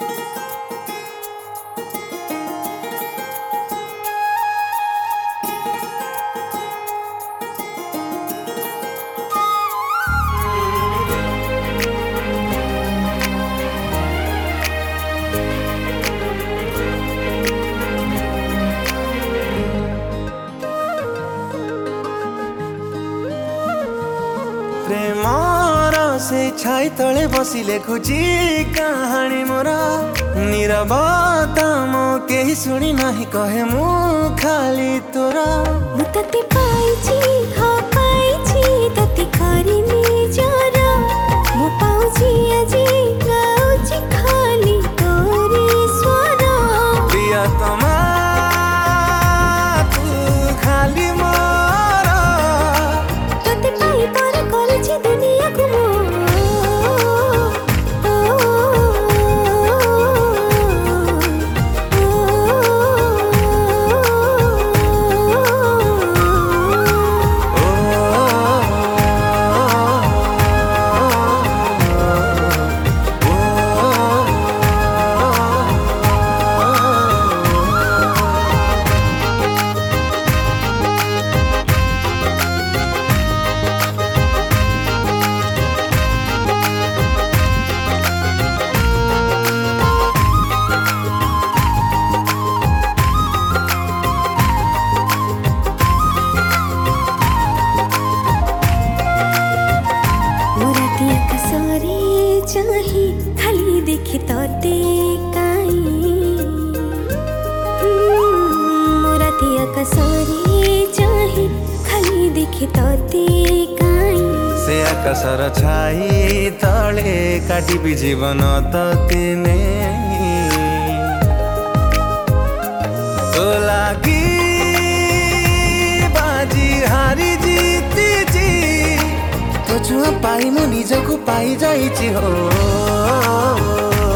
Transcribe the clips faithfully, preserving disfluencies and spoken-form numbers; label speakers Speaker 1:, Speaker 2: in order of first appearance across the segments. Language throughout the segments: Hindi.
Speaker 1: प्रेमर से छाई तले बसी लेखुची कहानी मोरा नीरवता मो केही सुनी नाही कहे मु खाली तोरा
Speaker 2: मुतते पाइची हा पाइची तते करिनी जरा मो पाउची अजी गाउची खाली तोरी स्वर
Speaker 1: प्रियतमा तू खाली मोरा
Speaker 2: तते पाई पर करछि दुनिया को चाही खाली देखी तोते काई मोरातिया कसरी चाही खाली देखी तोते काई
Speaker 1: से आकाशर छाई तले काटिबी जीवन तते नहीं तो लागी बाजी हारी जीती जी तो छुआ पाई मु निजको पाई जाइछि हो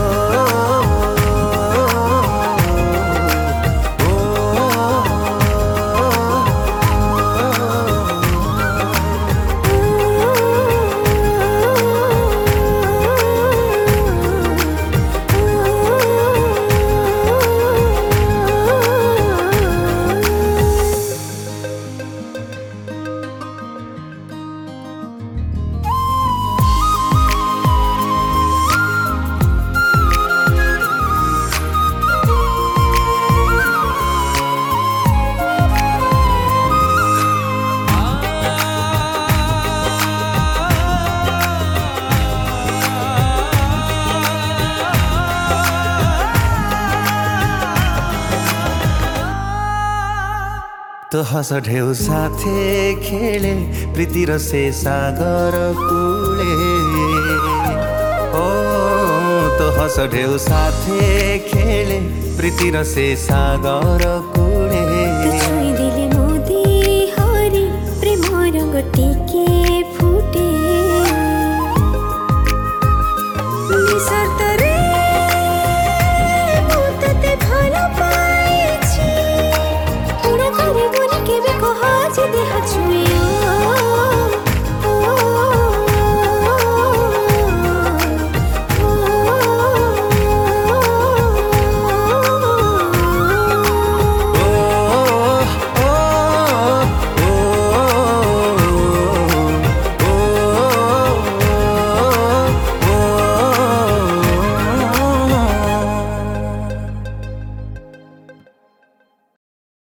Speaker 1: तो हस ढेउ साथे खेले प्रीतिर से सागर कूले ओ तो हस ढेउ साथे खेले प्रीतिर से सागर कूले
Speaker 2: छुई दिले मोदी हरी प्रेमर गोटी के